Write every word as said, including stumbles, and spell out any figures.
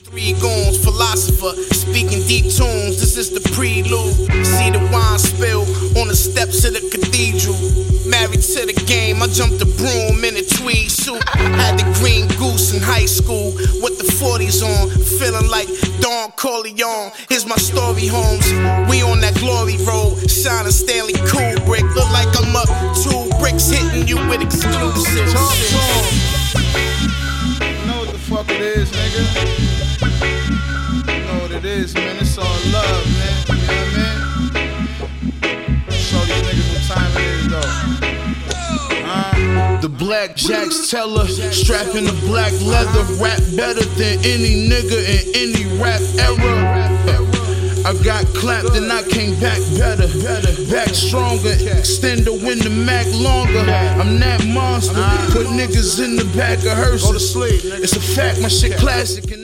Three goons, philosopher, speaking deep tunes. This is the prelude. See the wine spill on the steps of the cathedral. Married to the game, I jumped the broom in a tweed suit. Had the green goose in high school with the forties on, feeling like Don Corleone. Here's my story, Holmes. We on that glory road, shining Stanley Kubrick. Look like I'm up two bricks, hitting you with exclusives. Talk to him. You know what the fuck it is, nigga. You know what it is, man. It's all love, man. You know what I mean? Show these niggas what time it is, though. The Black Jacks teller, strapping the black leather, rap better than any nigga in any rap era. I got clapped and I came back better, back stronger, extend the win the Mac longer. I'm that monster, put niggas in the back of hearse. Go to sleep. It's a fact, my shit classic.